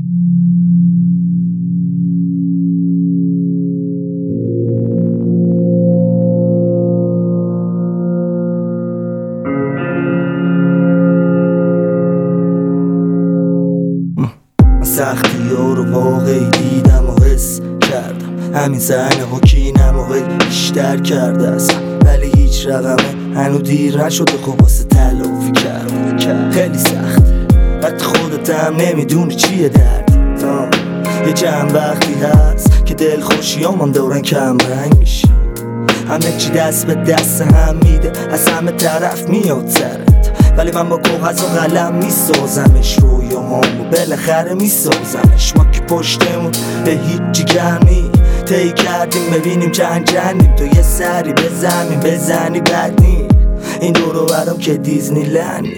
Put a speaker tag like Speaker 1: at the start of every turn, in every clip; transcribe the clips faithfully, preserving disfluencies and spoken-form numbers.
Speaker 1: سختی ها رو واقعی دیدم و حس کردم، همین زن حکینم و بیشتر کرده است، ولی هیچ رقمه هنو دیر نشده خب واسه تلافی کرد. خیلی سخته وقتی خودت هم نمیدونی چیه درد. یه چند وقتی هست که دل خوشی من دورن کم رنگ میشه، همه چی دست به دست هم میده، از همه طرف میاد سرت، ولی من با کاغذ و قلم میسازمش، رویاهامو بالاخره میسازمش. ما که پشتمون به هیچی گرمی طی کردیم، ببینیم چند چندیم، تو یه سری به زمین بزنی بد نی، این دورو برام که دیزنی لندی.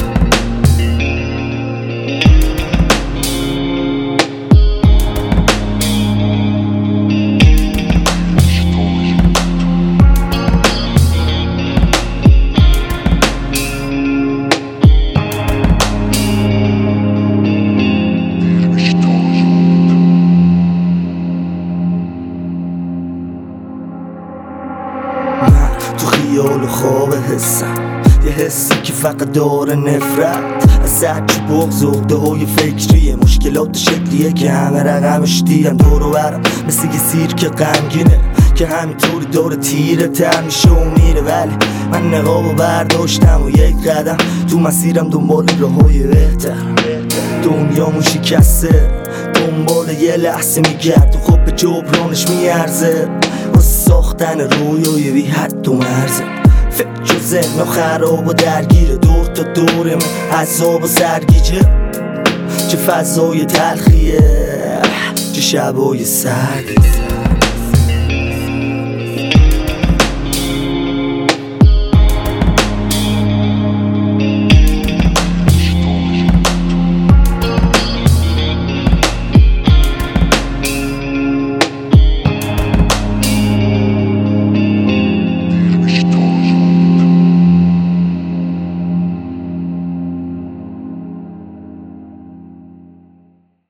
Speaker 1: تو خیال و خواب حسم، یه حسی که فقط داره نفرت از هرچی بغض و عقده های فکریه، مشکلات شکلیه که همه رقمش دیم دورو برم، مثل یه سیرک غمگینه که همینطوری داره تیره تر میشه و میره، ولی من نقابو برداشتم و یک قدم تو مسیرم دنبال راههای بهتر. دنیامون شکسته دنبال یه لحظه میگرد و خب به جبرانش میارزه، واسه ساختن رویای بی حد و مرزه. فکر و ذهن و خراب و درگیره، دور تا دور من عذاب و سرگیجه، چه فضای تلخیه چه شبای سردی.